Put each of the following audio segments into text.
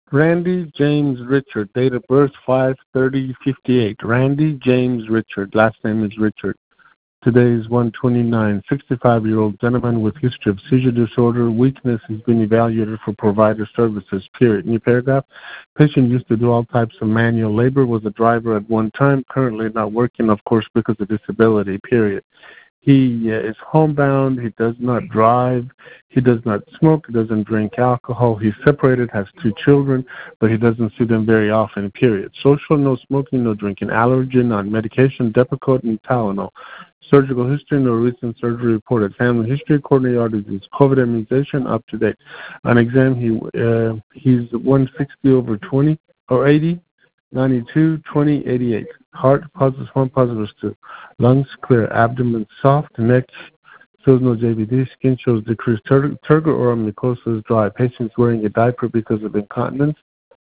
Randy James Richard, date of birth 5/30/58. Randy James Richard, last name is Richard. Today is 129, 65-year-old gentleman with history of seizure disorder. Weakness has been evaluated for provider services, period. New paragraph. Patient used to do all types of manual labor, was a driver at one time, currently not working, of course, because of disability, period. He is homebound. He does not drive. He does not smoke. He doesn't drink alcohol. He's separated, has 2 children, but he doesn't see them very often, period. Social, no smoking, no drinking. Allergen, on medication, Depakote and Tylenol. Surgical history, no recent surgery reported. Family history, coronary artery disease, COVID immunization, up to date. On exam, he's 160/20 or 80, 92, 20, 88. Heart, positive 1, positive 2. Lungs clear, abdomen soft, neck shows no JVD, skin shows decreased turgor or mucosa is dry. Patient's wearing a diaper because of incontinence.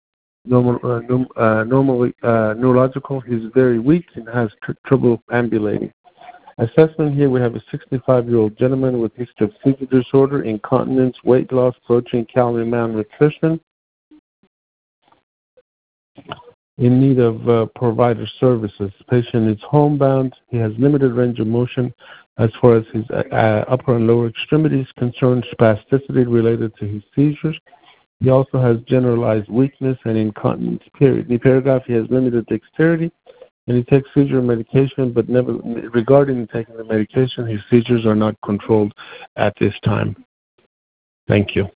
Normally neurological, he's very weak and has trouble ambulating. Assessment here, we have a 65-year-old gentleman with history of seizure disorder, incontinence, weight loss, protein, calorie malnutrition, in need of provider services. Patient is homebound. He has limited range of motion as far as his upper and lower extremities, concerned spasticity related to his seizures. He also has generalized weakness and incontinence, period. In the paragraph, he has limited dexterity, and he takes seizure medication, but never, regarding taking the medication, his seizures are not controlled at this time. Thank you.